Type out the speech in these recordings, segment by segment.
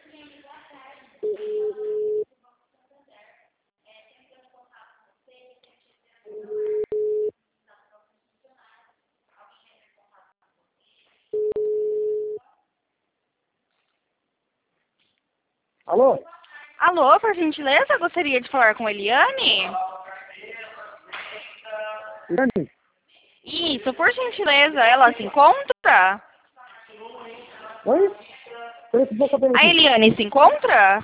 Alô? Alô, por gentileza, gostaria de falar com a Eliane? Eliane? Isso, por gentileza, ela se encontra? Oi? Peraí, vou saber A aqui. Eliane se encontra?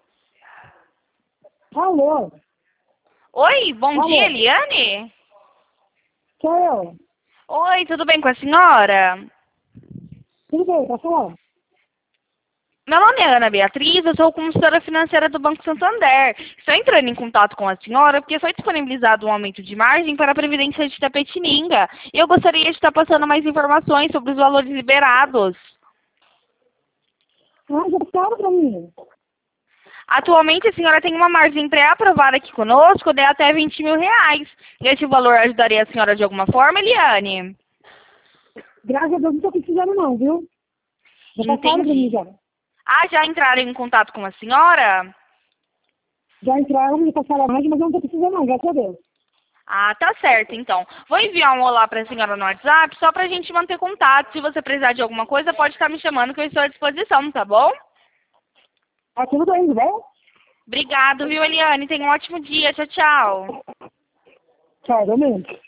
Alô? Oi, bom Alô? dia, Eliane. Sou eu. Oi, tudo bem com a senhora? Tudo bem, tá falando? Meu nome é Ana Beatriz, eu sou consultora financeira do Banco Santander. Estou entrando em contato com a senhora porque foi disponibilizado um aumento de margem para a Previdência de Tapetininga. E eu gostaria de estar passando mais informações sobre os valores liberados. Ah, já passaram pra mim. Atualmente, a senhora tem uma margem pré-aprovada aqui conosco de até R$ 20.000. Esse valor ajudaria a senhora de alguma forma, Eliane? Graças a Deus não tô precisando não, viu? Já passaram pra mim Entendi. já. Ah, já entraram em contato com a senhora? Já entraram, me passaram a margem, mas eu não tô precisando não, graças a Deus. Ah, tá certo, então. Vou enviar um olá para a senhora no WhatsApp, só para a gente manter contato. Se você precisar de alguma coisa, pode estar me chamando que eu estou à disposição, tá bom? Ah, tudo bem, tudo bem? Obrigado, viu, Eliane? Tenha um ótimo dia. Tchau, tchau. Tchau, realmente.